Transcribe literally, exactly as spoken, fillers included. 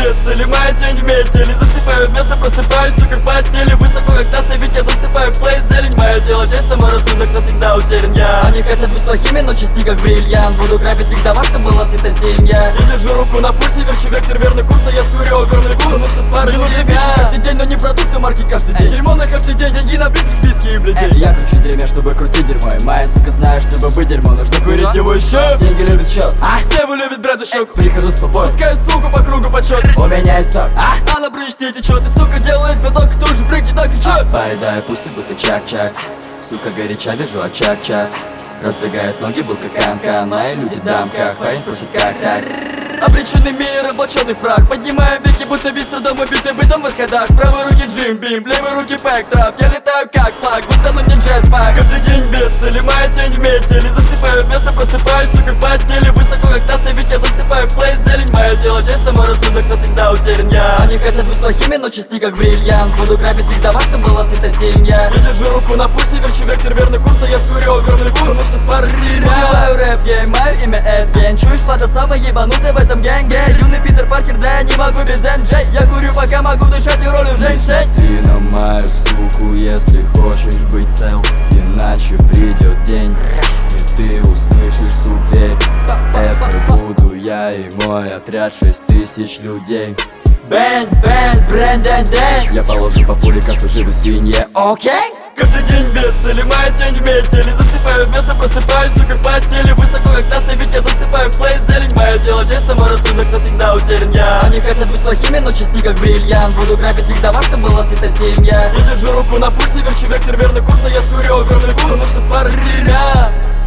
без или моя тень в метели. Засыпаю в мясо, просыпаюсь, сука, в постели. Высоко как таз, ведь я засыпаю в плей зелень. Мое тело честно, мой рассудок навсегда утерян я. Они хотят быть плохими, но чисти как бриллиант. Буду грабить их дома, чтобы была сыта семья. Я держу руку на пульсе, верчу вектор верный курс. А я скурю огромный кур, ну что с парой семья. Каждый день, но не продукты марки каждый день. Дерьмо на каждый день, деньги на близких, виски и блядей. Я кручусь в дерьме, чтобы крутить дерьмо. И моя сука знает, чтобы быть дерьмо, нужно курить его еще. Деньги любит счет, а деву любит бреда шок. Прихожу с тобой, пускаю суку по кругу почет. У меня есть сок, а она брызжет и течет. И сука делает глоток, тоже прыгнет, так кричат. Поедаю пуси, будто чак-чак. Сука горяча, вижу очаг-чак. Раздвигает ноги, будто кан-кан. Мои люди в дамках, парень спросит как так. Обреченный мир, облаченный прах. Поднимаю веки, будто весь трудом убитый бытом в восходах. В правой руке Джим Бим, в левой руке пэк трав. Я летаю как плаг, будто ну не джетпак. Каждый день без цели, моя тень в метели. Засыпаю в мясо, просыпаюсь, сука, в постели. Высоко как таз, ведь я засыпаю в плей зелень. Мое тело честно, мой рассудок навсегда утерян я. Они хотят быть плохими, но чисти как бриллиант. Буду грабить их дома, чтобы была сыта семья. Я держу руку на пульсе, верчу вектор верный курс. А я скурю огромный кур, ну что с парой семья. Убиваю рэп-гейм, мое имя Эд Гейн. Чуешь, флада самая ебанутая в этом гэнге. Юный Питер Паркер, да я не могу без эм джей. Я курю, пока могу дышать и ролью женщин. Ты на мою суку, если хочешь быть цел. Иначе придет день, и ты услышишь стук в дверь. Это буду я и мой отряд, шесть тысяч людей. Бэнь, бэнь, брендэн, дэнь. Я положу по пуле, как живы свинья, окей? Каждый день без цели, моя тень в метели. Засыпаю в мясо, просыпаюсь, сука, в постели. Высоко как таз, ведь я засыпаю в плей зелень. Мое тело честно, мой рассудок навсегда утерян я. Они хотят быть плохими, но чисти как бриллиант. Буду грабить их дома, чтобы была сыта семья. Я держу руку на пульсе, верчу вектор верный курс. А я скурю огромный кур, ну что с парой семья.